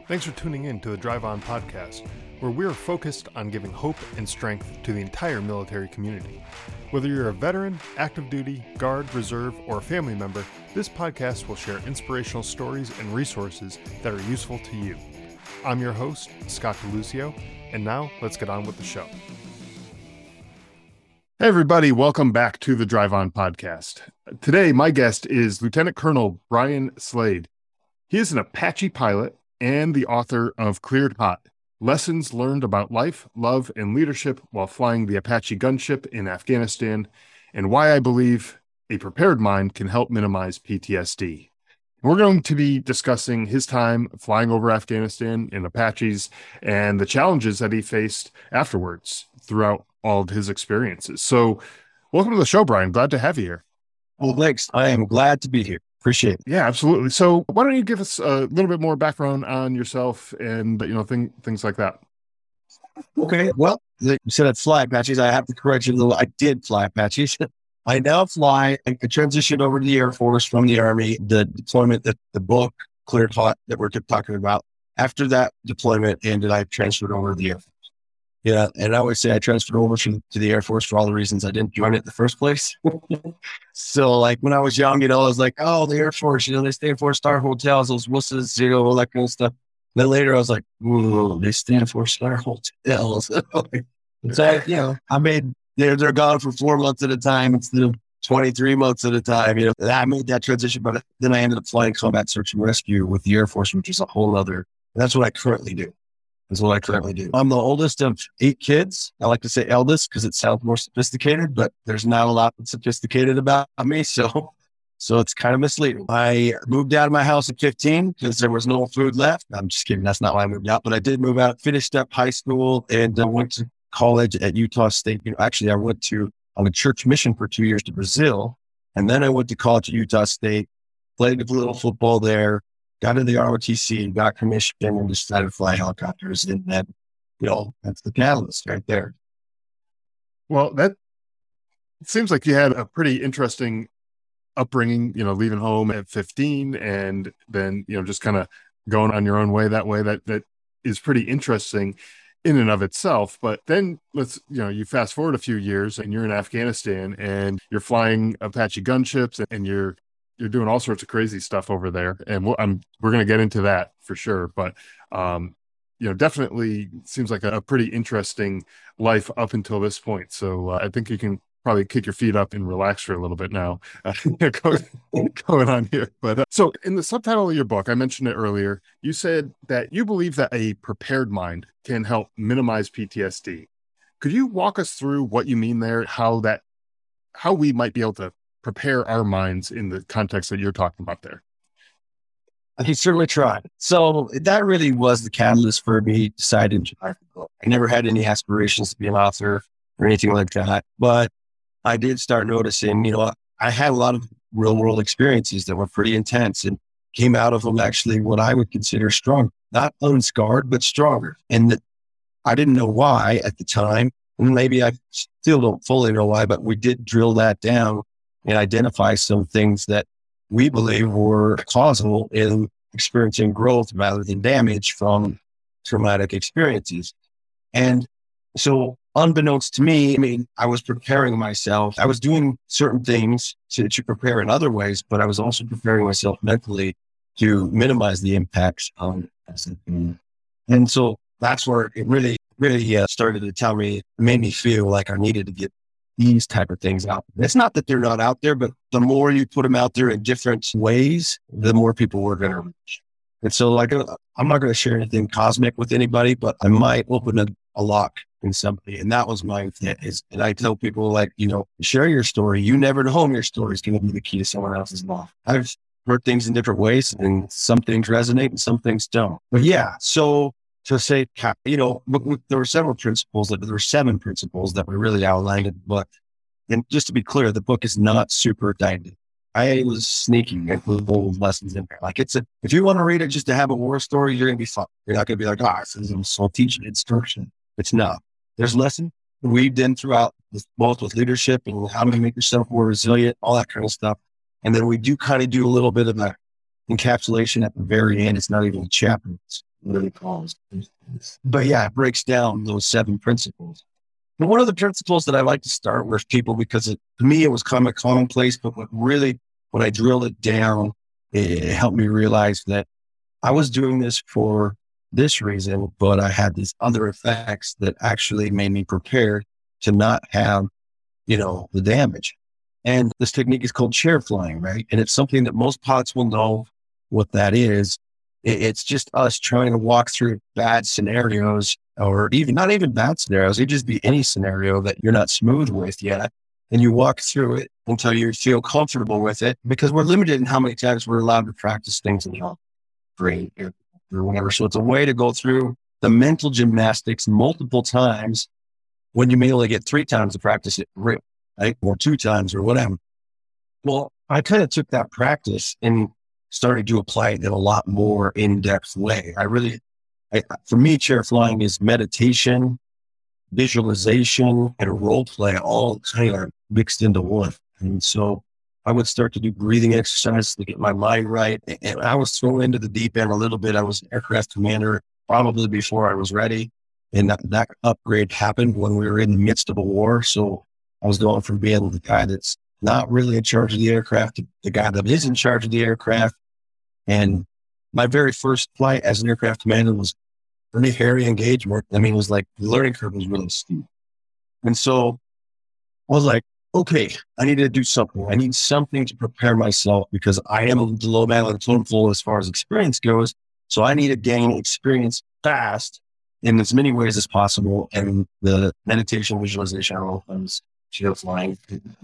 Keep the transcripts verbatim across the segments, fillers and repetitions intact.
Thanks for tuning in to the Drive On podcast, where we're focused on giving hope and strength to the entire military community. Whether you're a veteran, active duty, guard, reserve, or a family member, this podcast will share inspirational stories and resources that are useful to you. I'm your host, Scott DeLucio, and now let's get on with the show. Hey everybody, welcome back to the Drive On podcast. Today, my guest is Lieutenant Colonel Brian Slade. He is an Apache pilot and the author of Cleared Hot, Lessons Learned About Life, Love, and Leadership While Flying the Apache Gunship in Afghanistan, and why I believe a prepared mind can help minimize P T S D. We're going to be discussing his time flying over Afghanistan in Apaches and the challenges that he faced afterwards throughout all of his experiences. So welcome to the show, Brian. Glad to have you here. Well, thanks. I am glad to be here. Appreciate it. Yeah, absolutely. So why don't you give us a little bit more background on yourself and, you know, thing, things like that? Okay. Well, you said I'd fly Apaches. I have to correct you a little. I did fly Apaches. I now fly. I transitioned over to the Air Force from the Army. The deployment, that the book Cleared Hot that we're talking about, after that deployment ended, I transferred over to the Air Force. Yeah. And I always say I transferred over to, to the Air Force for all the reasons I didn't join it in the first place. So like when I was young, you know, I was like, oh, the Air Force, you know, they stay in four-star hotels, those wusses, you know, all that kind of stuff. Then later I was like, ooh, they stay in four-star hotels. So, you know, I made, they're, they're gone for four months at a time instead of twenty-three months at a time. You know, I made that transition, but then I ended up flying combat search and rescue with the Air Force, which is a whole other, that's what I currently do. That's what I currently do. I'm the oldest of eight kids. I like to say eldest because it sounds more sophisticated, but there's not a lot that's sophisticated about me. So, so it's kind of misleading. I moved out of my house at fifteen because there was no food left. I'm just kidding. That's not why I moved out, but I did move out, finished up high school and uh, went to college at Utah State. You know, actually I went to, on a church mission for two years to Brazil. And then I went to college at Utah State, played a little football there. Got into the R O T C, got commissioned, and decided to fly helicopters. And then, you know, that's the catalyst right there. Well, that it seems like you had a pretty interesting upbringing, you know, leaving home at fifteen and then, you know, just kind of going on your own way that way. That that is pretty interesting in and of itself. But then let's, you know, you fast forward a few years and you're in Afghanistan and you're flying Apache gunships and you're You're doing all sorts of crazy stuff over there, and we'll, I'm, we're going to get into that for sure. But, um, you know, definitely seems like a, a pretty interesting life up until this point. So uh, I think you can probably kick your feet up and relax for a little bit now uh, going, going on here. But uh, so in the subtitle of your book, I mentioned it earlier, you said that you believe that a prepared mind can help minimize P T S D. Could you walk us through what you mean there, how that, how we might be able to prepare our minds in the context that you're talking about there? I certainly tried. So that really was the catalyst for me deciding to write the book. I never had any aspirations to be an author or anything like that, but I did start noticing, you know, I had a lot of real world experiences that were pretty intense and came out of them actually what I would consider strong, not unscarred, but stronger. And that I didn't know why at the time. And maybe I still don't fully know why, but we did drill that down and identify some things that we believe were causal in experiencing growth rather than damage from traumatic experiences. And so unbeknownst to me, I mean, I was preparing myself. I was doing certain things to, to prepare in other ways, but I was also preparing myself mentally to minimize the impacts on S F P. And so that's where it really, really uh, started to tell me, made me feel like I needed to get these type of things out. It's not that they're not out there, but the more you put them out there in different ways, the more people we're going to reach. And so like, I'm not going to share anything cosmic with anybody, but I might open a, a lock in somebody. And that was my intent is, and I tell people like, you know, share your story. You never know when your story is going to be the key to someone else's life. I've heard things in different ways and some things resonate and some things don't. But yeah, so to say, you know, there were several principles, that there were seven principles that were really outlined in the book. And just to be clear, the book is not super didactic. I was sneaking with old lessons in there. Like it's a, if you want to read it just to have a war story, you're going to be fun. You're not going to be like, ah, oh, this is some teaching instruction. It's not. There's lessons weaved in throughout, both with leadership and how to make yourself more resilient, all that kind of stuff. And then we do kind of do a little bit of a encapsulation at the very end. It's not even a chapter. It's really calls. But yeah, it breaks down those seven principles. But one of the principles that I like to start with people, because it, to me, it was kind of commonplace, but what really, when I drilled it down, it, it helped me realize that I was doing this for this reason, but I had these other effects that actually made me prepared to not have, you know, the damage. And this technique is called chair flying, right? And it's something that most pilots will know what that is. It, it's just us trying to walk through bad scenarios, or even not even bad scenarios. It just be any scenario that you're not smooth with yet. And you walk through it until you feel comfortable with it, because we're limited in how many times we're allowed to practice things in your brain or whatever. So it's a way to go through the mental gymnastics multiple times when you may only get three times to practice it, right? Or two times or whatever. Well, I kind of took that practice and started to apply it in a lot more in-depth way. I really, I, for me, chair flying is meditation, visualization, and role play all kind of mixed into one. And so I would start to do breathing exercises to get my mind right. And I was thrown into the deep end a little bit. I was an aircraft commander probably before I was ready. And that, that upgrade happened when we were in the midst of a war. So I was going from being the guy that's not really in charge of the aircraft to the guy that is in charge of the aircraft. And my very first flight as an aircraft commander was pretty hairy engagement. I mean, it was like the learning curve was really steep. And so I was like, okay, I need to do something. I need something to prepare myself, because I am the low man on the totem pole as far as experience goes. So I need to gain experience fast in as many ways as possible. And the meditation, visualization, all things, chair flying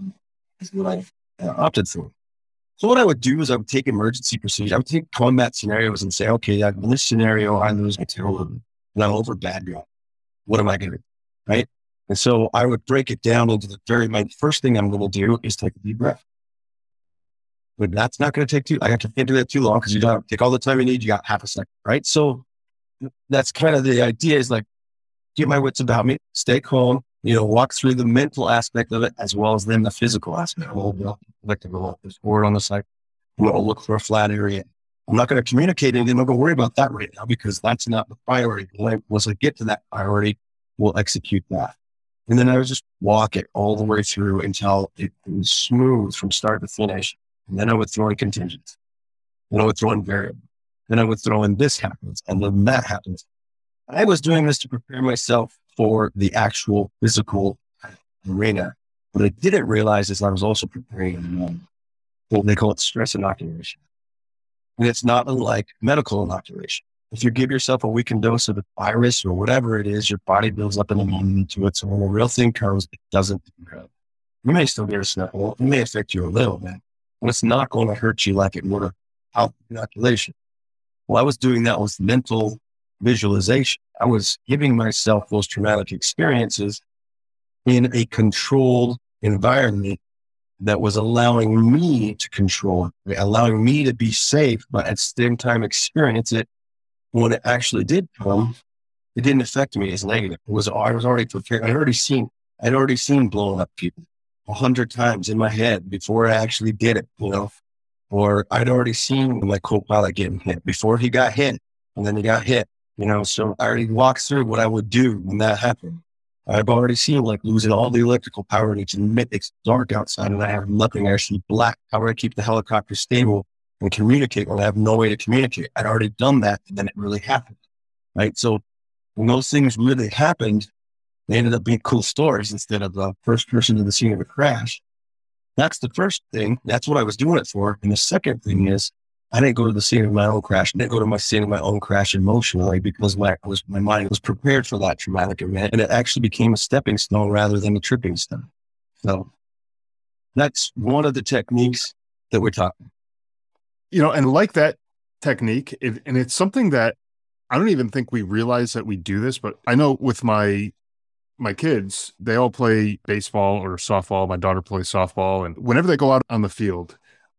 is what I uh, opted for. So what I would do is I would take emergency procedures. I would take combat scenarios and say, okay, in this scenario, I lose my tail and I'm over bad guy. What am I going to do? Right. And so I would break it down into the very, my first thing I'm going to do is take a deep breath. But that's not going to take too, I can't do that too long, because you don't take all the time you need. You got half a second. Right. So that's kind of the idea, is like, get my wits about me, stay calm, you know, walk through the mental aspect of it as well as then the physical aspect. Well, you know, like to go this word on the side, I'm going to look for a flat area. I'm not going to communicate anything. I'm not going to worry about that right now, because that's not the priority. Once I get to that priority, we'll execute that. And then I would just walk it all the way through until it was smooth from start to finish. And then I would throw in contingents. Then I would throw in variable. Then I would throw in this happens, and then that happens. I was doing this to prepare myself for the actual physical arena. What I didn't realize is I was also preparing um, what they call it stress inoculation. And it's not unlike medical inoculation. If you give yourself a weakened dose of the virus or whatever it is, your body builds up an immunity to it. So when the real thing comes, it doesn't. You may still get a sniffle. It may affect you a little bit, but it's not going to hurt you like it would have without inoculation. Well, I was doing that with mental visualization. I was giving myself those traumatic experiences in a controlled environment that was allowing me to control it, allowing me to be safe, but at the same time experience it. When it actually did come, it didn't affect me as negative. It was, I was already prepared. I'd already seen, I'd already seen blowing up people a hundred times in my head before I actually did it, you know, or I'd already seen my co-pilot getting hit before he got hit, and then he got hit, you know, so I already walked through what I would do when that happened. I've already seen like losing all the electrical power, and it's it's dark outside and I have nothing, actually black. How do I keep the helicopter stable and communicate when I have no way to communicate? I'd already done that, and then it really happened, right? So when those things really happened, they ended up being cool stories instead of the first person to the scene of a crash. That's the first thing. That's what I was doing it for. And the second thing is, I didn't go to the scene of my own crash. I didn't go to my scene of my own crash emotionally, because my, was, my mind was prepared for that traumatic event, and it actually became a stepping stone rather than a tripping stone. So that's one of the techniques that we're talking. You know, and like that technique, it, and it's something that I don't even think we realize that we do this, but I know with my my kids, they all play baseball or softball. My daughter plays softball, and whenever they go out on the field,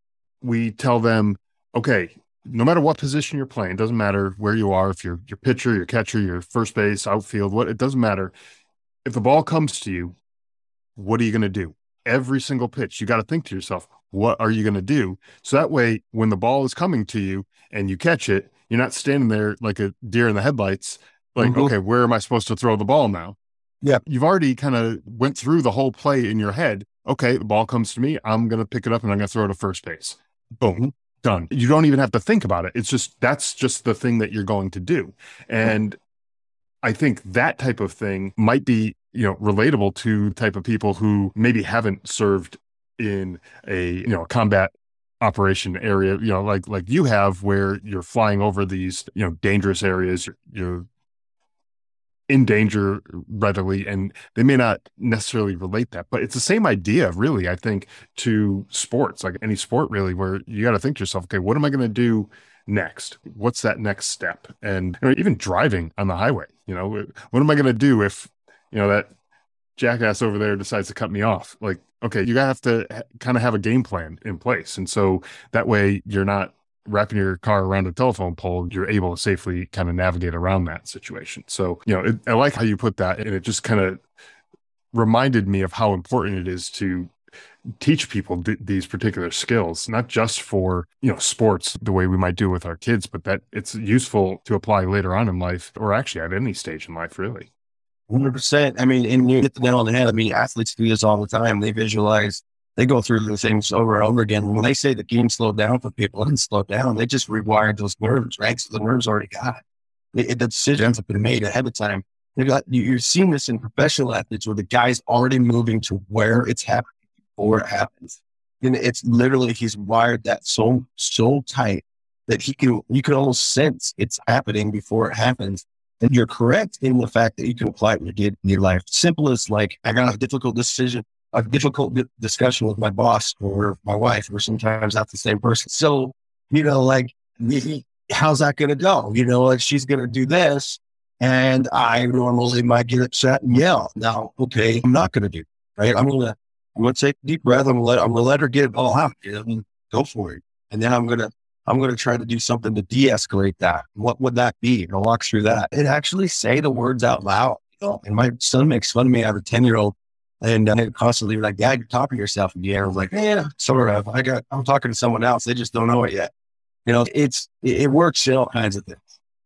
we tell them, okay, no matter what position you're playing, doesn't matter where you are, if you're your pitcher, your catcher, your first base, outfield, what, it doesn't matter. If the ball comes to you, what are you going to do? Every single pitch, you got to think to yourself, what are you going to do? So that way, when the ball is coming to you and you catch it, You're not standing there like a deer in the headlights, like, mm-hmm. okay, where am I supposed to throw the ball now? Yeah. You've already kind of went through the whole play in your head. Okay, the ball comes to me. I'm going to pick it up and I'm going to throw it to first base. Boom, done. You don't even have to think about it. It's just, that's just the thing that you're going to do. And I think that type of thing might be, you know, relatable to the type of people who maybe haven't served in a, you know, combat operation area, you know, like, like you have, where you're flying over these, you know, dangerous areas, you're, you're in danger readily, and they may not necessarily relate that, but it's the same idea, really, I think, to sports, like any sport really, where you got to think to yourself, okay, what am I going to do next? What's that next step? And you know, even driving on the highway, you know, what am I going to do if, you know, that jackass over there decides to cut me off? Like, okay, you have to kind of have a game plan in place. And so that way you're not wrapping your car around a telephone pole, you're able to safely kind of navigate around that situation. So, you know, it, I like how you put that, and it just kind of reminded me of how important it is to teach people d- these particular skills, not just for, you know, sports, the way we might do with our kids, but that it's useful to apply later on in life, or actually at any stage in life, really. one hundred percent. I mean, and you hit the nail on the head. I mean, athletes do this all the time. They visualize, they go through the things over and over again. When they say the game slowed down for people, it didn't slow down. They just rewired those nerves, right? So the nerves already got it. it the decisions have been made ahead of time. They got, you, you're seeing this in professional athletes where the guy's already moving to where it's happening before it happens. And it's literally, he's wired that so, so tight that he can, you can almost sense it's happening before it happens. And you're correct in the fact that you can apply it in your life. Simple as like, I got a difficult decision, a difficult di- discussion with my boss or my wife, or sometimes not the same person. So, you know, like, how's that going to go? You know, like, she's going to do this, and I normally might get upset and yell. Now, okay, I'm not going to do, right? I'm going to, I'm going to take a deep breath. I'm going to let, I'm going to let her get it all out. You know, go for it. And then I'm going to, I'm going to try to do something to de-escalate that. What would that be? And I'll walk through that and actually say the words out loud. You know? And my son makes fun of me. I have a ten year old, and uh, constantly like, Dad, you're talking to yourself in the air. I'm like, yeah, sort of. I got, I'm talking to someone else. They just don't know it yet. You know, it's, it, it works in all kinds of things.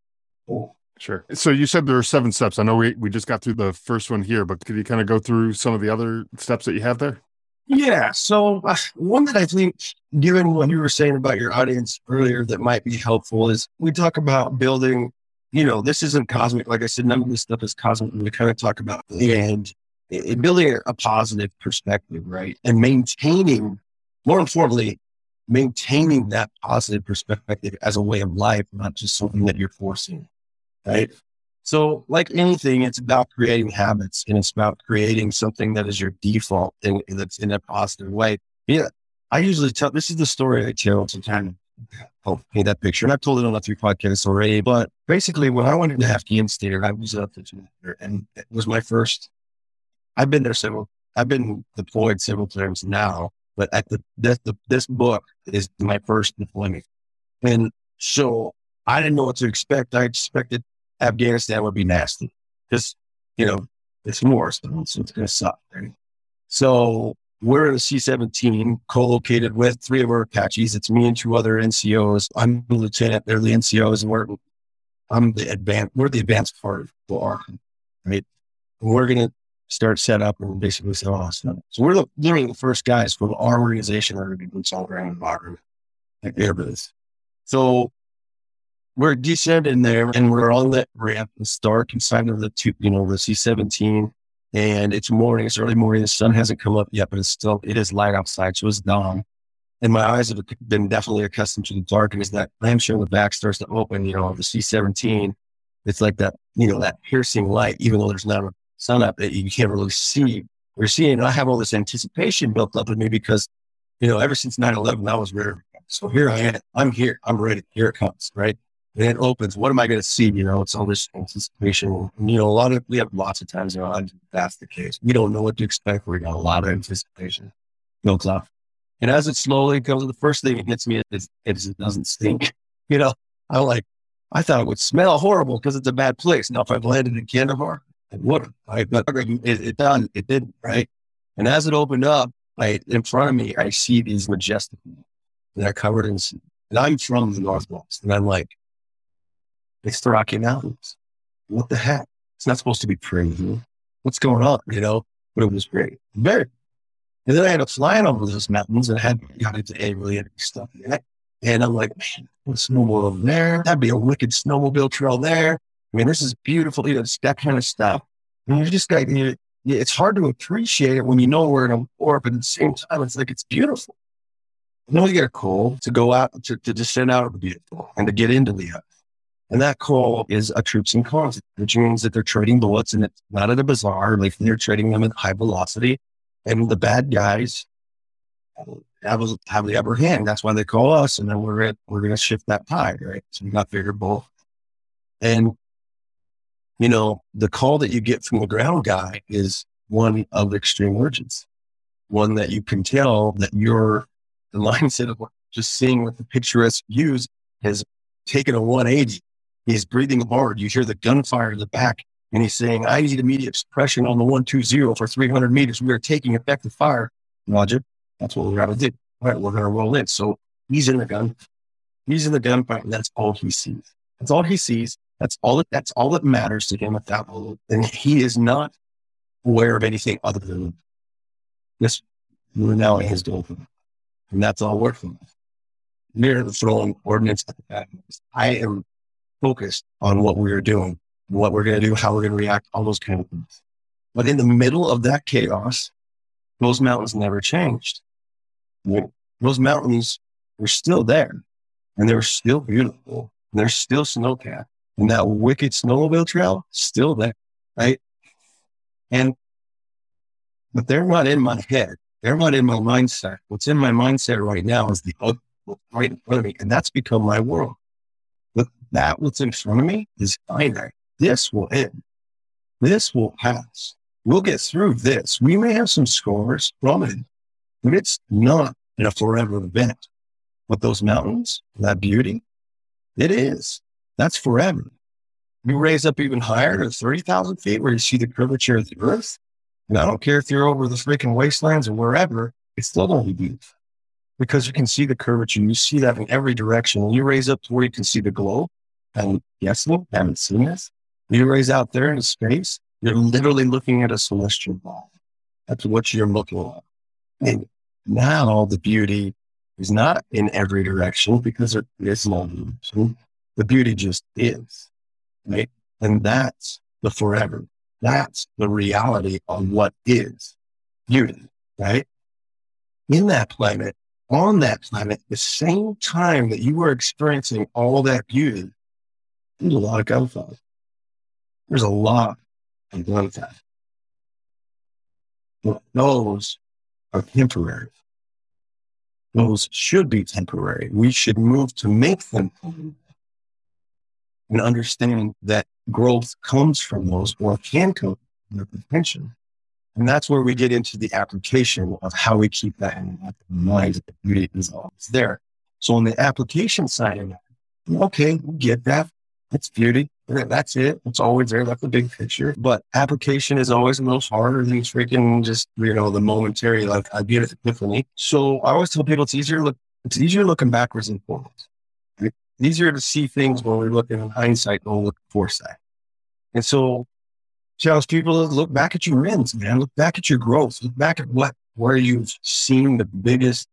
Cool. Sure. So you said there are seven steps. I know we, we just got through the first one here, but could you kind of go through some of the other steps that you have there? Yeah. So uh, one that I think, given what you were saying about your audience earlier, that might be helpful is we talk about building, you know, this isn't cosmic. Like I said, none of this stuff is cosmic. We kind of talk about and it, building a positive perspective, right? And maintaining, more importantly, maintaining that positive perspective as a way of life, not just something that you're forcing, right? So like anything, it's about creating habits, and it's about creating something that is your default and that's in a positive way. Yeah. I usually tell, this is the story I tell to kind of help paint that picture. And I've told it on a few podcasts already, but basically when I went into Afghanistan, I was up there, and it was my first, I've been there several, I've been deployed several times now, but at the, this, the, this book is my first deployment. And so I didn't know what to expect. I expected Afghanistan would be nasty because, you know, it's war, so it's, it's going to suck. Right? So we're in a C seventeen co-located with three of our Apaches. It's me and two other N C Os. I'm the lieutenant. They're the N C Os, and we're, I'm the advanced, we're the advanced part of the army, right? And we're going to start set up and basically say, oh, so we're the, literally the first guys from our organization that are going to be boots on the ground in Bagram, like airbase. So we're descending there, and we're on that ramp. It's dark inside of the two, you know, the C seventeen, and it's morning. It's early morning. The sun hasn't come up yet, but it's still, it is light outside. So it's dawn, and my eyes have been definitely accustomed to the dark. And as that lampshade in the back starts to open, you know, the C seventeen, it's like that, you know, that piercing light, even though there's not a sun up, that you can't really see. We're seeing, I have all this anticipation built up in me because, you know, ever since nine eleven, I was ready. So here I am. I'm here. I'm ready. Here it comes, right? And it opens. What am I going to see? You know, it's all this anticipation. And, you know, a lot of, we have lots of times, you know, that's the case. We don't know what to expect. We got a lot of anticipation built up. And as it slowly comes, the first thing that hits me is, is it doesn't stink. You know, I'm like, I thought it would smell horrible because it's a bad place. Now, if I landed in Kandahar, it would, right? But it, it done, it didn't, right? And as it opened up, right in front of me, I see these majestic, they're covered in, and I'm from the Northwest. And I'm like, It's the Rocky Mountains. What the heck? It's not supposed to be pretty. What's going on? You know, but it was great. Very. And then I ended up flying over those mountains and I had got into alien stuff. And I'm like, man, a snowmobile over there. That'd be a wicked snowmobile trail there. I mean, this is beautiful. You know, it's that kind of stuff. And you just got, you, it's hard to appreciate it when you know we're in a war, but at the same time, it's like, it's beautiful. You know, you get a call to go out, to, to descend out of the beautiful and to get into the earth. And that call is a troops in cars, which means that they're trading bullets and it's not at a bazaar. Like they're trading them at high velocity. And the bad guys have, have the upper hand. That's why they call us. And then we're at, we're going to shift that tide, right? So we got bigger bull. And, you know, the call that you get from the ground guy is one of extreme urgency, one that you can tell that you're the mindset of just seeing what the picturesque views has taken a one eighty. He's breathing hard. You hear the gunfire in the back and he's saying, I need immediate suppression on the one two zero for three hundred meters. We are taking effective fire. Roger. That's what we're going to do. All right, we're going to roll in. So he's in the gun. He's in the gunfight. And that's all he sees. That's all he sees. That's all that, that's all that matters to him at that moment. And he is not aware of anything other than this. We're now in his domain. And that's all we're from. Near the throwing ordinance at the back. I am focused on what we're doing, what we're going to do, how we're going to react, all those kind of things. But in the middle of that chaos, those mountains never changed. Those mountains were still there and they're still beautiful. And they're still snow-capped. And that wicked snowmobile trail, still there, right? And, but they're not in my head. They're not in my mindset. What's in my mindset right now is the other right in front of me. And that's become my world. But that what's in front of me is finite. This will end. This will pass. We'll get through this. We may have some scars from it, but it's not a forever event. But those mountains, that beauty, it is. That's forever. You raise up even higher to thirty thousand feet where you see the curvature of the earth. And I don't care if you're over the freaking wastelands or wherever, it's still going to be beautiful because you can see the curvature. You see that in every direction. When you raise up to where you can see the globe, and yes, you haven't seen this. You raise out there into space, you're literally looking at a celestial ball. That's what you're looking at. And now the beauty is not in every direction because there is no direction. The beauty just is, right? And that's the forever. That's the reality of what is beauty, right? In that planet, on that planet, the same time that you were experiencing all that beauty, there's a lot of gunfire. There's a lot of gunfire. But those are temporary. Those should be temporary. We should move to make them temporary. And understand that growth comes from those or can come from their potential. And that's where we get into the application of how we keep that in mind, that the beauty is always there. So on the application side of that, okay, we get that. That's beauty. That's it. It's always there. That's the big picture. But application is always a little harder than freaking just, you know, the momentary, like I get it epiphany. So I always tell people it's easier look, it's easier looking backwards than forwards. Right? Easier to see things when we're looking in hindsight than look foresight. And so challenge people to look back at your wins, man. Look back at your growth. Look back at what, where you've seen the biggest,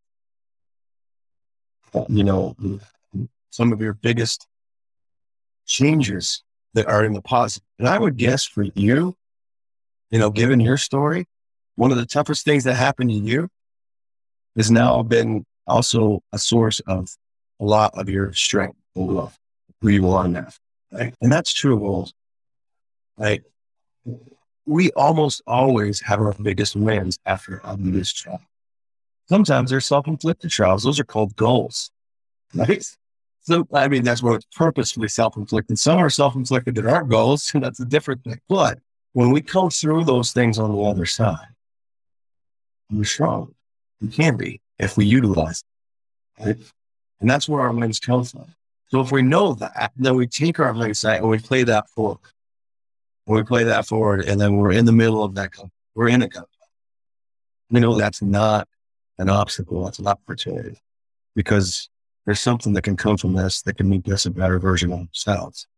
you know, some of your biggest changes that are in the positive. And I would guess for you, you know, given your story, one of the toughest things that happened to you has now been also a source of a lot of your strength and love, who you are now. Right? And that's true of all. Right? We almost always have our biggest wins after our biggest trial. Sometimes they're self-inflicted trials. Those are called goals. Right? So, I mean, that's where it's purposefully self-inflicted. Some are self-inflicted that aren't goals, and that's a different thing. But when we come through those things on the other side, we're strong. We can be if we utilize it. Right? And that's where our wins come from. So if we know that, then we take our mindset and we play that forward. When we play that forward, and then we're in the middle of that, we're in a gun. You know, that's not an obstacle. That's an opportunity because there's something that can come from this that can make us a better version of ourselves.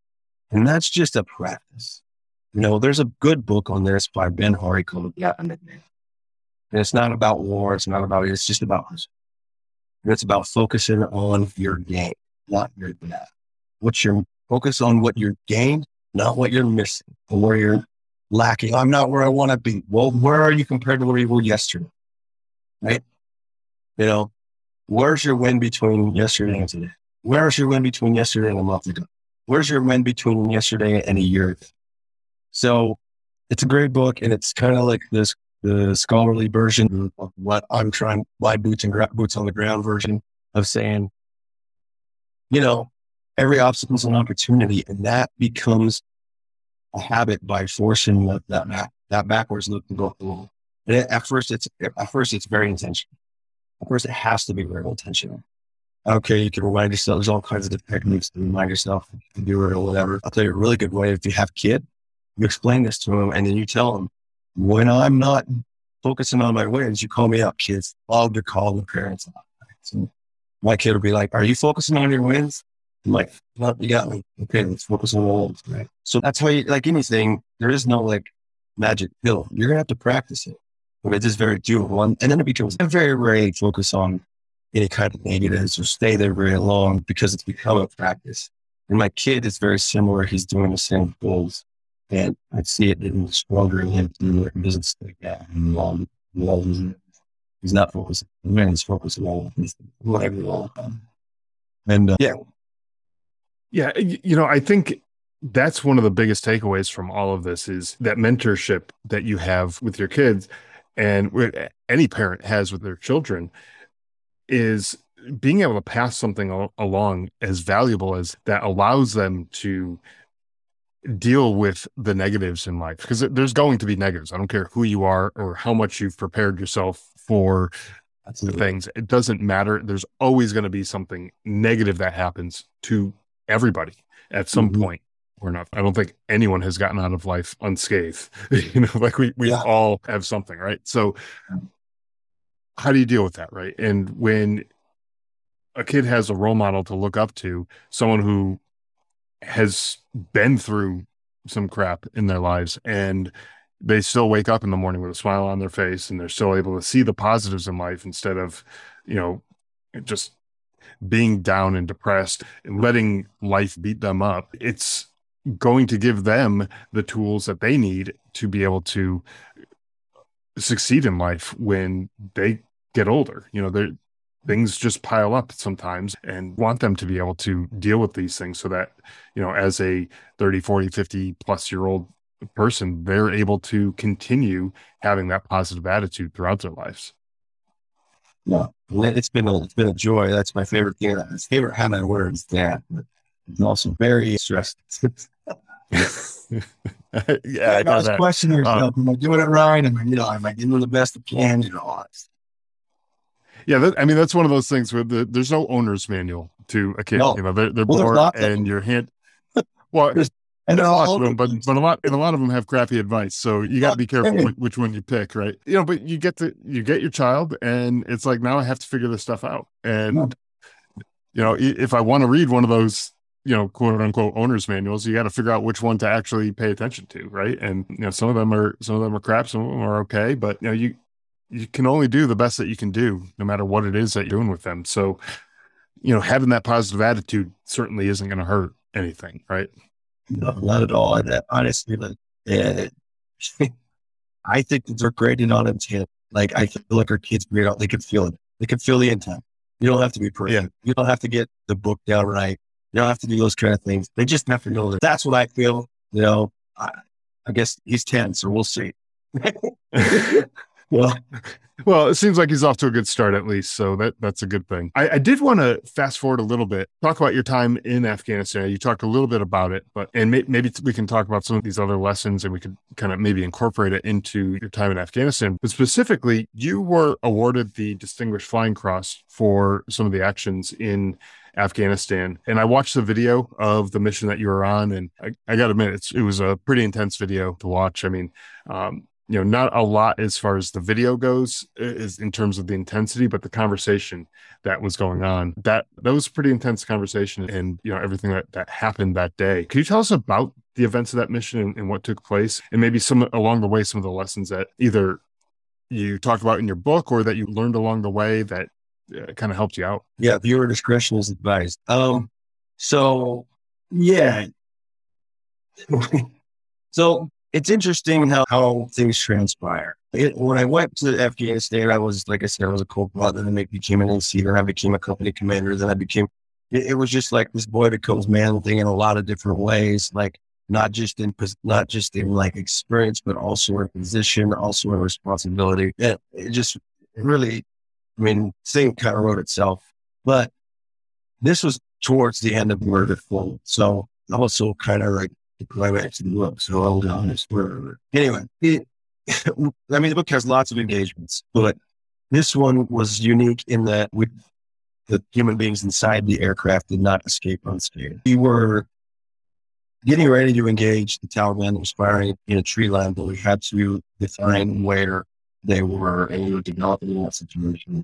And that's just a practice. You know, there's a good book on this by Ben Horry called Yeah. And it's not about war. It's not about, it's just about, it's about focusing on your game, not your death. What's your focus on what you're gained, not what you're missing or where you're lacking. I'm not where I want to be. Well, where are you compared to where you were yesterday? Right? You know, where's your win between yesterday and today? Where's your win between yesterday and a month ago? Where's your win between yesterday and a year ago? So it's a great book, and it's kind of like this, the scholarly version of what I'm trying, my boots and gra- boots on the ground version of saying, you know, every obstacle is an opportunity, and that becomes a habit by forcing that, that, back, that backwards look to go forward. And at first it's, at first it's very intentional. At first it has to be very intentional. Okay, you can remind yourself, there's all kinds of techniques to remind yourself, you can do it or whatever. I'll tell you a really good way. If you have a kid, you explain this to them and then you tell them, when I'm not focusing on my wins, you call me up, kids. Love to call the parents out. So my kid will be like, are you focusing on your wins? I'm like, well, you got me. Okay, let's focus on the wins, right? So that's why, you, like anything, there is no like magic pill. You're gonna have to practice it. But it is very doable. And, and then it becomes very, very focus on any kind of negatives or stay there very long because it's become a practice. And my kid is very similar. He's doing the same goals. And I see it getting stronger in him too. He doesn't stick that long. long. He's not focusing. Man, he's focusing on whatever. And uh, yeah. Yeah. You know, I think that's one of the biggest takeaways from all of this is that mentorship that you have with your kids and any parent has with their children is being able to pass something al- along as valuable as that allows them to deal with the negatives in life, because there's going to be negatives. I don't care who you are or how much you've prepared yourself for Absolutely. Things. It doesn't matter. There's always going to be something negative that happens to everybody at some mm-hmm. point or not. I don't think anyone has gotten out of life unscathed. You know, like we, we yeah. all have something, right? So how do you deal with that, right? And when a kid has a role model to look up to, someone who has been through some crap in their lives and they still wake up in the morning with a smile on their face and they're still able to see the positives in life instead of, you know, just being down and depressed and letting life beat them up, it's going to give them the tools that they need to be able to succeed in life when they get older. You know, they're things just pile up sometimes, and want them to be able to deal with these things so that, you know, as a thirty, forty, fifty plus year old person, they're able to continue having that positive attitude throughout their lives. Yeah, it's been a, it's been a joy. That's my favorite thing. My favorite how my words that. It's also very stressed. Yeah, I know that. Question yourself: um, Am I doing it right? Am I, you know, am I giving the best I can? You know, yeah, that, I mean, that's one of those things where the, there's no owner's manual to a kid. No. You know, they're, they're well, born and your hand. Well, there's, and there's lots of them, but but a lot and a lot of them have crappy advice. So you got to be careful which, which one you pick, right? You know, but you get to you get your child, and it's like, now I have to figure this stuff out. And you know, if I want to read one of those, you know, quote unquote owner's manuals, you got to figure out which one to actually pay attention to, right? And you know, some of them are some of them are crap, some of them are okay, but you know, you you can only do the best that you can do, no matter what it is that you're doing with them. So, you know, having that positive attitude certainly isn't going to hurt anything, right? No, not at all. And honestly, like, uh, I think that they're grading on intent. Like, I feel like our kids grade out, they can feel it. They can feel the intent. You don't have to be perfect. Yeah. You don't have to get the book down right. You don't have to do those kind of things. They just have to know that that's what I feel. You know, I, I guess he's ten, so we'll see. Well, well, it seems like he's off to a good start, at least. So that that's a good thing. I, I did want to fast forward a little bit, talk about your time in Afghanistan. You talked a little bit about it, but and may, maybe we can talk about some of these other lessons, and we could kind of maybe incorporate it into your time in Afghanistan. But specifically, you were awarded the Distinguished Flying Cross for some of the actions in Afghanistan. And I watched the video of the mission that you were on, and I, I got to admit, it's, it was a pretty intense video to watch. I mean, um, you know, not a lot as far as the video goes is in terms of the intensity, but the conversation that was going on, that that was a pretty intense conversation, and you know, everything that that happened that day. Can you tell us about the events of that mission and, and what took place, and maybe some along the way, some of the lessons that either you talk about in your book or that you learned along the way that uh, kind of helped you out? Yeah, viewer discretion is advised. Um, so yeah, so it's interesting how, how things transpire. It, when I went to Afghanistan, I was, like I said, I was a co-pilot, then I became an in-seater, I became a company commander, then I became, it, it was just like this boy becomes man thing in a lot of different ways, like not just in, not just in like experience, but also in position, also in responsibility. It, it just it really, I mean, thing kind of wrote itself, but this was towards the end of Murder Full. So also kind of like, the climax of the book. So I'll be honest. Anyway, it, I mean, the book has lots of engagements, but this one was unique in that we, the human beings inside the aircraft did not escape unscathed. We were getting ready to engage the Taliban that was firing in a tree line, but we had to define where they were, and we were developing that situation.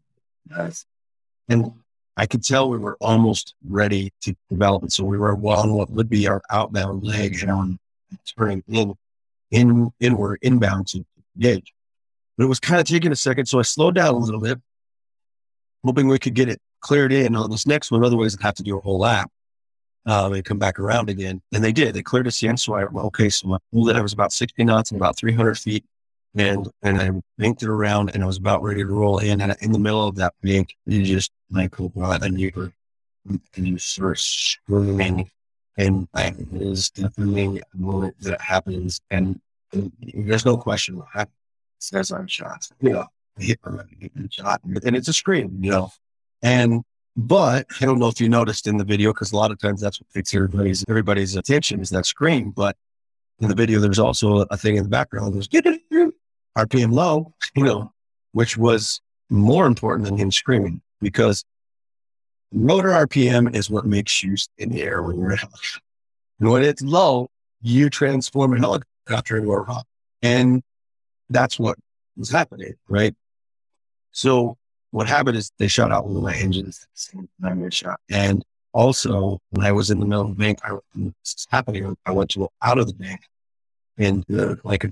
And I could tell we were almost ready to develop it. So we were on what would be our outbound leg and on turning in, in, inward, inbound to engage. But it was kind of taking a second. So I slowed down a little bit, hoping we could get it cleared in on this next one. Otherwise, I'd have to do a whole lap um, and come back around again. And they did. They cleared us in. So I, well, okay, so I pulled it. I was about sixty knots and about three hundred feet. And, and I banked it around and I was about ready to roll in. And in the middle of that bank, you just like, oh God, and you were, and you start screaming. And I, it is definitely a moment that happens. And, and there's no question what happens. It says I'm shot. You know, hit shot. And it's a scream, you know. And, but I don't know if you noticed in the video, because a lot of times that's what takes everybody's, everybody's attention is that scream. But in the video, there's also a thing in the background. There's get it R P M low, you know, which was more important than him screaming, because rotor R P M is what makes you in the air when you're in a helicopter. And when it's low, you transform a helicopter into a rock. And that's what was happening, right? So what happened is they shut out one of my engines at the same time they shot. And also, when I was in the middle of the bank, I, was happening, I went to go out of the bank and uh, like a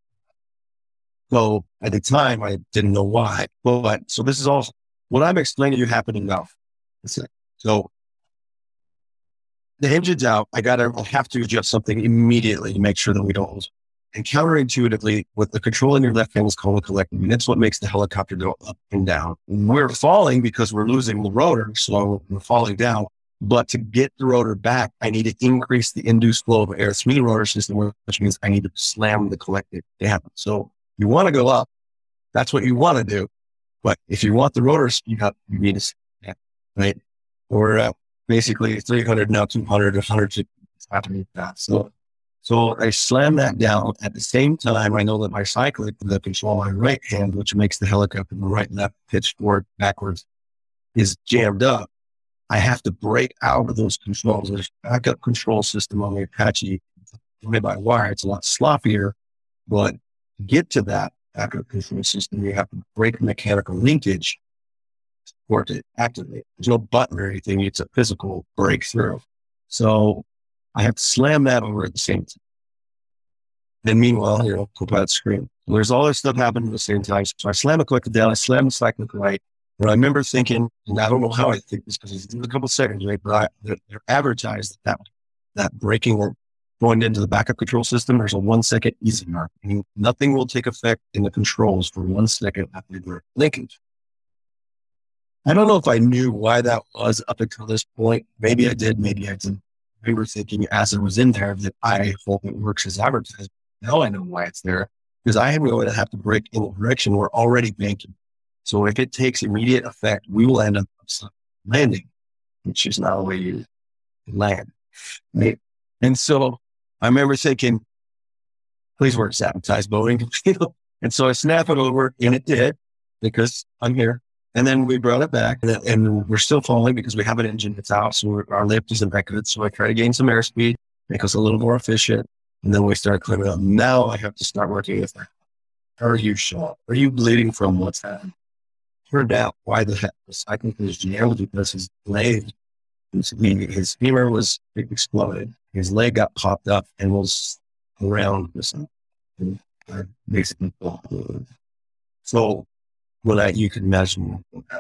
So at the time, I didn't know why, but so this is all what I'm explaining to you happening now. So the engine's out. I gotta I have to adjust something immediately to make sure that we don't lose. And counterintuitively, with the control in your left hand is called a collective, and that's what makes the helicopter go up and down. We're falling because we're losing the rotor, so we're falling down. But to get the rotor back, I need to increase the induced flow of air through the rotor system, which means I need to slam the collective down. So you want to go up. That's what you want to do. But if you want the rotor speed up, you need to snap, right? Or uh, basically three hundred, now two hundred, one hundred fifty. It's happening fast. So, so I slam that down. At the same time, I know that my cyclic, the control on my right hand, which makes the helicopter the right and left pitch forward, backwards, is jammed up. I have to break out of those controls. There's a backup control system on the Apache made by wire. It's a lot sloppier, but to get to that backup control system, you have to break mechanical linkage for it to activate. There's no button or anything. It's a physical breakthrough. So I have to slam that over at the same time. Then meanwhile, you know, co-pilot screen. There's all this stuff happening at the same time. So I slam a collective down, I slam the cyclic right. And I remember thinking, and I don't know how I think this because it's in a couple of seconds, right? But I, they're, they're advertised that that breaking or going into the backup control system, there's a one second easy mark. Meaning nothing will take effect in the controls for one second after the linkage. I don't know if I knew why that was up until this point. Maybe I did, maybe I didn't. We were thinking as it was in there that I hope it works as advertised. Now I know why it's there, because I am going to have to break in the direction we're already banking. So if it takes immediate effect, we will end up landing, which is not the way you land. Right? And so I remember thinking, please work advertised Boeing. And so I snap it over, and it did, because I'm here. And then we brought it back, and, and we're still falling because we have an engine that's out. So we're, our lift isn't that good. So I try to gain some airspeed, make us a little more efficient. And then we start climbing up. Now I have to start working with that. Are you shot? Are you bleeding from what's happened? Turned out why the heck the cycling was jammed because his leg, his, his femur was exploded. His leg got popped up and was around this. And I basically, so what I, you can imagine,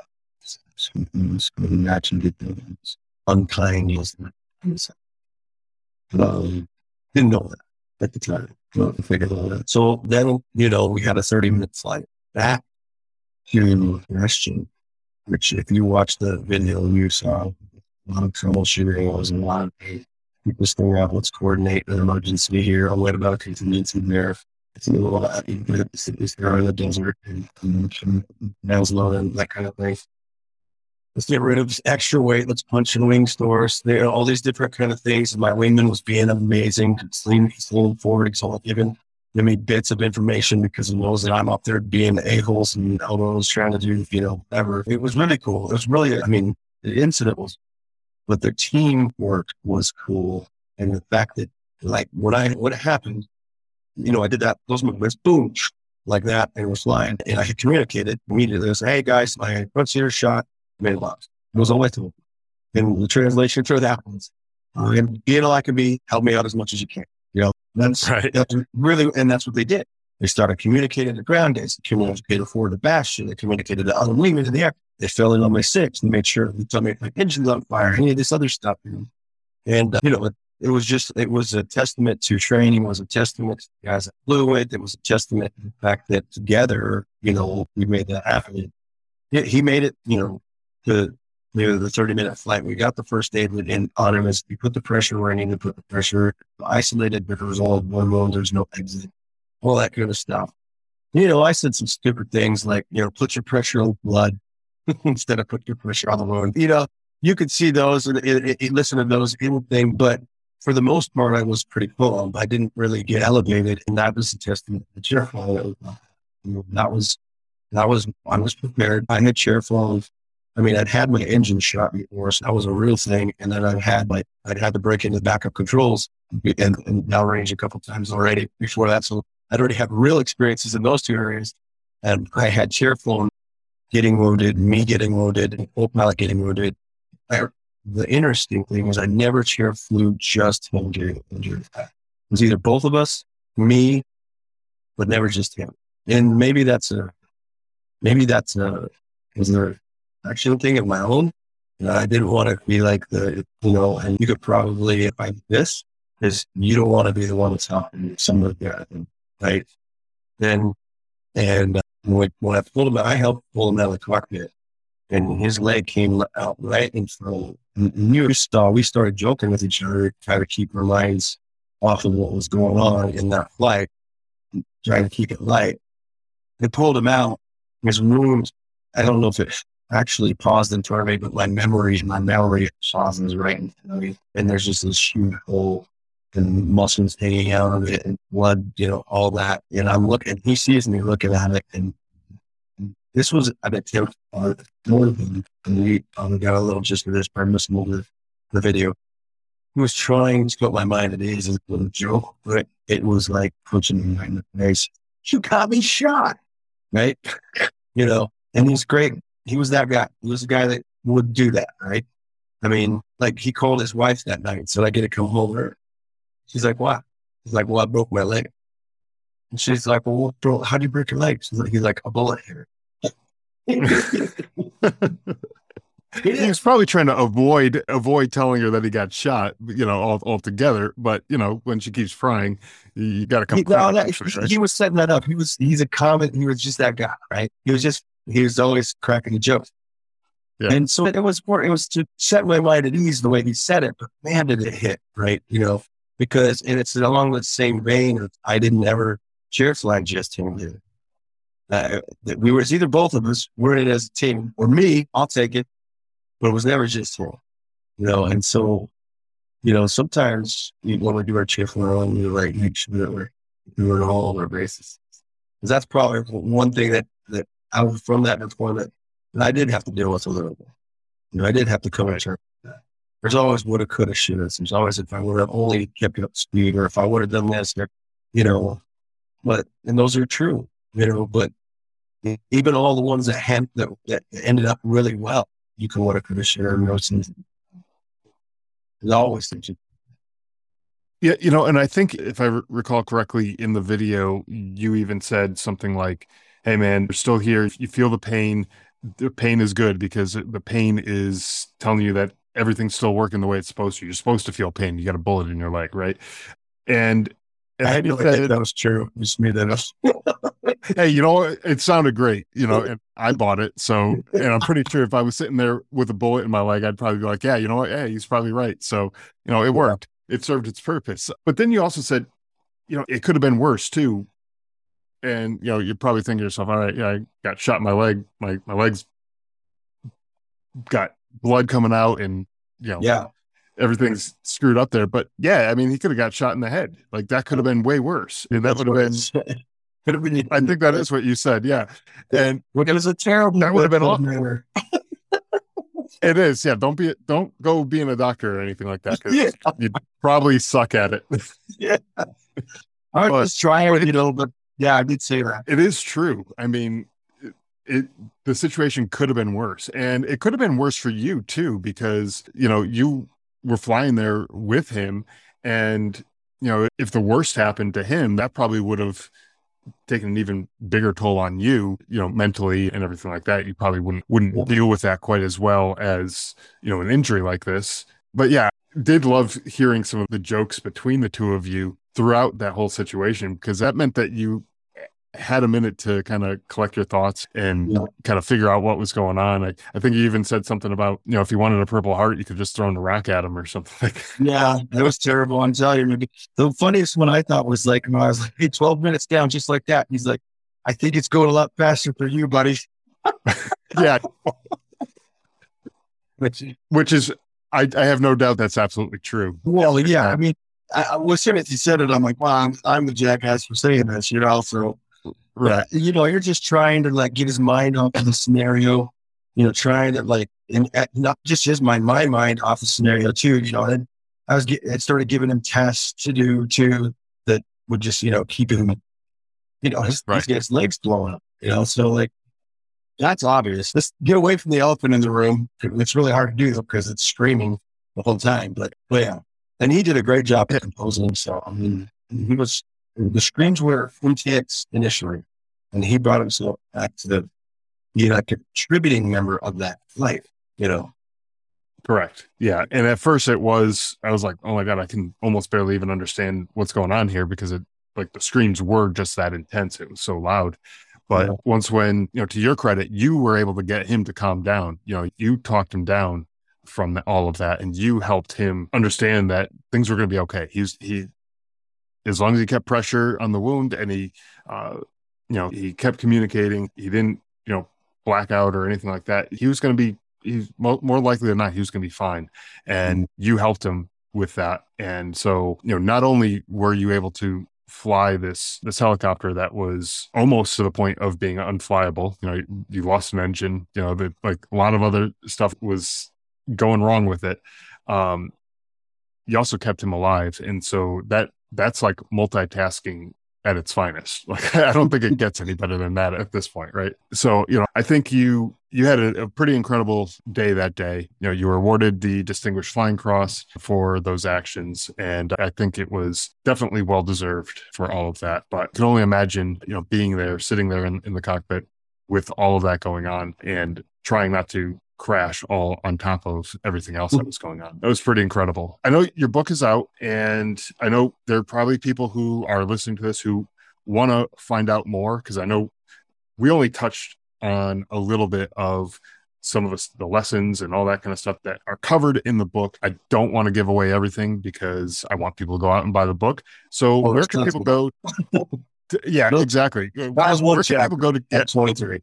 imagine the unkindness. Um, didn't know that at the time. So then, you know, we had a thirty minute flight back to Ashton, which if you watch the video, you saw a lot of troubleshooting. It was a lot of people figuring out let's coordinate an emergency here. I'll wait about a contingency there. It's a little, uh, it's there in the desert and, and nails low and that kind of thing. Let's get rid of extra weight. Let's punch in wing stores. There are all these different kind of things. My wingman was being amazing. He's leaning, he's leaning forward. He's all giving me bits of information because he knows that I'm up there being a-holes and elbows trying to do, you know, whatever. It was really cool. It was really, I mean, the incident was, but the teamwork was cool. And the fact that like when I, what happened, you know, I did that, those movements, boom, like that, and it was flying. And I had communicated immediately. I said, hey guys, my front seater shot, made a box. It was all way to them. And the translation for that was, uh, and being all I can be, help me out as much as you can. You know, that's, right. that's really, and that's what they did. They started communicating the ground days, they communicated forward the bastion, they communicated the other wingman in the air. They fell in on my six and made sure they told me my engine's on fire, any of this other stuff. You know? And, uh, you know, it, it was just, it was a testament to training, it was a testament to the guys that flew it. It was a testament to the fact that together, you know, we made that happen. It, he made it, you know, the, you know, the thirty minute flight. We got the first aid in on him as we put the pressure where I needed to put the pressure, isolated, but there was all one wound, there's no exit, all that kind of stuff. You know, I said some stupid things like, you know, put your pressure on blood instead of put your pressure on the wound. You know, you could see those and it, it, it, listen to those anything, but for the most part, I was pretty calm. I didn't really get elevated, and that was a testament to Chairflow. That was, that was, I was prepared. I had Chairflow. I mean, I'd had my engine shot before, so that was a real thing. And then I had like, I'd had to break into backup controls and, and downrange a couple times already before that. So I'd already had real experiences in those two areas. And I had Chairflow getting wounded, me getting wounded, and co-pilot getting wounded. I, the interesting thing was I never chair flew just him getting injured. It was either both of us, me, but never just him. And maybe that's a, maybe that's a, was there action thing of my own. And I didn't want to be like the, you know, and you could probably, if I did this, is you don't want to be the one that's helping somebody there, right? Then, and uh, when, when I pulled him out, I helped pull him out of the cockpit and his leg came out right in front. And you saw, we started joking with each other, trying to keep our minds off of what was going on in that flight, trying to keep it light. They pulled him out. His wound, I don't know if it actually paused in front of me, but my memory, my memory pauses right in front of me. And there's just this huge hole and muscles hanging out of it and blood, you know, all that. And I'm looking, he sees me looking at it. And this was an attempt on more than, and we um, got a little gist of this by missing over the video. He was trying to put my mind at ease as a little joke, but it was like punching me in the face. You got me shot, right? You know, and he's great. He was that guy. He was the guy that would do that, right? I mean, like he called his wife that night and said, I get to come home early. She's like, what? He's like, well, I broke my leg. And she's like, well, bro, how'd you break your leg? She's like, he's like, a bullet here. He was probably trying to avoid avoid telling her that he got shot, you know, all altogether. But you know, when she keeps frying, you got to come. He, no, no, he, he was setting that up. He was he's a comic. He was just that guy, right? He was just he was always cracking a joke. Yeah. And so it was more. It was to set my mind at ease the way he said it. But man, did it hit, right? You know, because and it's along the same vein. Of, I didn't ever chair fly just him. Here. Uh, we were either both of us. We're in it as a team, or me. I'll take it. But it was never just him, you know. And so, you know, sometimes when we do our chair flying, we like make sure that we're doing all of our bases. Because that's probably one thing that that out from that deployment that I did have to deal with a little bit. You know, I did have to come at terms with that. There's always woulda, coulda, shoulda. There's always if I would have only kept up speed, or if I would have done this, or, you know. But and those are true. you know, but even all the ones that had, that, that ended up really well, you can want a commissioner, you know, since there's always things. Yeah, you know, and I think if I r- recall correctly in the video, you even said something like, "Hey, man, you're still here. If you feel the pain, the pain is good because the pain is telling you that everything's still working the way it's supposed to. You're supposed to feel pain. You got a bullet in your leg, right?" And, and I I had no said, idea that was true. Just made that up. "Hey, you know what? It sounded great, you know, and I bought it. So, and I'm pretty sure if I was sitting there with a bullet in my leg, I'd probably be like, yeah, you know what? Yeah, he's probably right. So, you know, it worked. It served its purpose." But then you also said, you know, it could have been worse too. And, you know, you're probably thinking to yourself, all right, yeah, I got shot in my leg. My, my legs got blood coming out and, you know, Yeah. everything's screwed up there. But yeah, I mean, he could have got shot in the head. Like that could have been way worse. And that would have been, Could have been, I think that is what you said. Yeah. And it was a terrible, that would have been awful. manner. It is. Yeah. Don't be, don't go being a doctor or anything like that. Cause Yeah. you'd probably suck at it. Yeah. I was just trying it, you know, but yeah, I did say that. It is true. I mean, it, it the situation could have been worse, and it could have been worse for you too, because, you know, you were flying there with him, and, you know, if the worst happened to him, that probably would have taken an even bigger toll on you, you know, mentally and everything like that. You probably wouldn't, wouldn't deal with that quite as well as, you know, an injury like this. But yeah, did love hearing some of the jokes between the two of you throughout that whole situation, because that meant that you had a minute to kind of collect your thoughts and Yeah. kind of figure out what was going on. I, I think you even said something about, you know, if you wanted a Purple Heart, you could just throw in a rock at him or something like that. Yeah, it was terrible. I'm telling you, maybe the funniest one I thought was like, when I was like, hey, twelve minutes down, just like that. He's like, I think it's going a lot faster for you, buddy. Yeah. Which, Which is, I, I have no doubt that's absolutely true. well, yeah, I mean, I, I was soon as he said it, I'm like, well, I'm, I'm the jackass for saying this, you know, so, Right. you know, you're just trying to like get his mind off of the scenario, you know, trying to like, and uh, not just his mind, my mind off the scenario too, you know, and I was, get, I started giving him tasks to do too, that would just, you know, keep him, you know, his, Right. his legs blowing up, you know, so like, that's obvious. Let's get away from the elephant in the room. It's really hard to do because it's screaming the whole time, but, but yeah. And he did a great job at composing himself. I mean, he was, the screams were M T X initially, and he brought himself back to the, you know, contributing member of that life, you know. Correct. Yeah. And at first it was, I was like, oh my God, I can almost barely even understand what's going on here, because it, like, the screams were just that intense. It was so loud. But Yeah. once when, you know, to your credit, you were able to get him to calm down. You know, you talked him down from the, all of that, and you helped him understand that things were going to be okay. He's, he, as long as he kept pressure on the wound and he, uh, you know, he kept communicating, he didn't, you know, black out or anything like that, he was going to be, he's mo- more likely than not, he was going to be fine. And you helped him with that. And so, you know, not only were you able to fly this this helicopter that was almost to the point of being unflyable, you know, you, you lost an engine, you know, the, like a lot of other stuff was going wrong with it. Um, you also kept him alive. And so that that's like multitasking at its finest. Like, I don't think it gets any better than that at this point, right? So, you know, I think you you had a, a pretty incredible day that day. You know, you were awarded the Distinguished Flying Cross for those actions, and I think it was definitely well deserved for all of that. But I can only imagine, you know, being there, sitting there in, in the cockpit with all of that going on and trying not to crash all on top of everything else that was going on. That was pretty incredible. I know your book is out, and I know there are probably people who are listening to this who want to find out more, because I know we only touched on a little bit of some of the, the lessons and all that kind of stuff that are covered in the book. I don't want to give away everything because I want people to go out and buy the book. So Oh, where can people go? To, yeah, No, exactly. That was one Where can chapter people go to get? at twenty-three.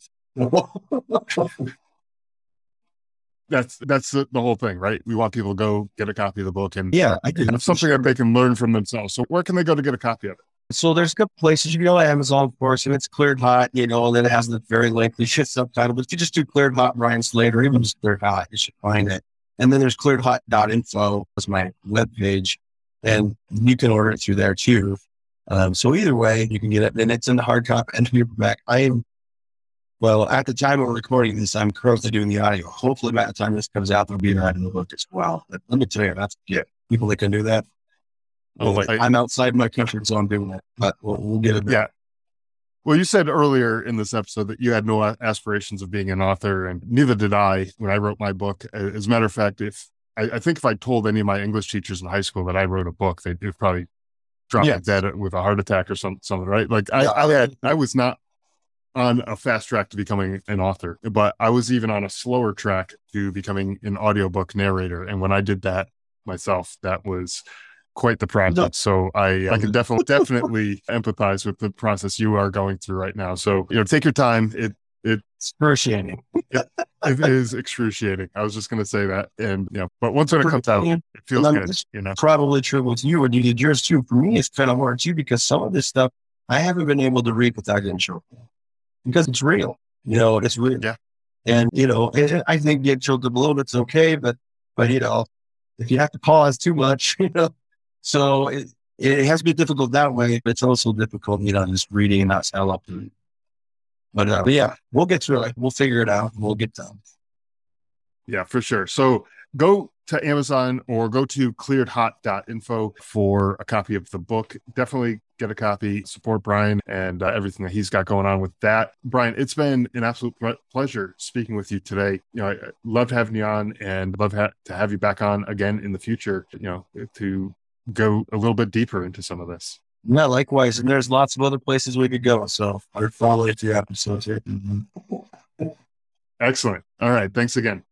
That's that's the, the whole thing, right? We want people to go get a copy of the book and Yeah, I did. and something that they can learn from themselves. So where can they go to get a copy of it? So there's a couple places. You can go to Amazon, of course, and it's Cleared Hot, you know, and then it has the very lengthy shit subtitle. But if you just do Cleared Hot Ryan Slade, or even just Cleared Hot, you should find it. And then there's cleared hot dot info is my webpage, and you can order it through there too. Um, so either way, you can get it, and it's in the hard copy and paperback. I am, well, at the time of recording this, I'm currently doing the audio. Hopefully by the time this comes out, there'll be an audio book as well. But let me tell you, that's, yeah, people that can do that. Oh, Well, I- I'm outside my comfort zone doing it, but we'll, we'll get it. Yeah. Well, you said earlier in this episode that you had no a- aspirations of being an author, and neither did I when I wrote my book. As a matter of fact, if I, I think if I told any of my English teachers in high school that I wrote a book, they'd, they'd probably drop Yes. dead with a heart attack or some, something, right? Like I, Yeah. I had, I was not on a fast track to becoming an author, but I was even on a slower track to becoming an audiobook narrator. And when I did that myself, that was quite the project. So I, I can definitely, definitely empathize with the process you are going through right now. So, you know, take your time. It, it, Excruciating. it is excruciating. I was just going to say that. And, you know, but once when it comes out, it feels And good, it's you know? probably true with you when you did yours too. For me, it's kind of hard too, because some of this stuff I haven't been able to read without getting choked up, because it's real. You know, it's real. Yeah. And, you know, it, I think getting choked up a little bit's okay, but, but, you know, if you have to pause too much, you know, so it, it has to be difficult that way, but it's also difficult, you know, just reading and not sound up to it. But, uh, but yeah, we'll get through it. We'll figure it out. We'll get done. Yeah, for sure. So go to Amazon or go to cleared hot dot info for a copy of the book. Definitely get a copy, support Brian and uh, everything that he's got going on with that. Brian, it's been an absolute pleasure speaking with you today. You know, I loved having you on, and love ha- to have you back on again in the future, you know, to go a little bit deeper into some of this. Yeah, likewise. And there's lots of other places we could go. So I'll follow it to episodes here. Mm-hmm. Excellent. All right. Thanks again.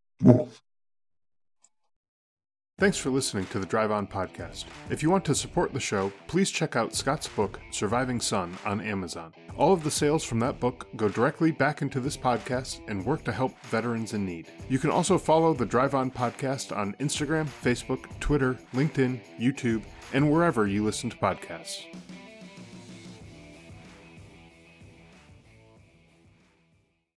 Thanks for listening to the Drive On Podcast. If you want to support the show, please check out Scott's book, Surviving Son, on Amazon. All of the sales from that book go directly back into this podcast and work to help veterans in need. You can also follow the Drive On Podcast on Instagram, Facebook, Twitter, LinkedIn, YouTube, and wherever you listen to podcasts.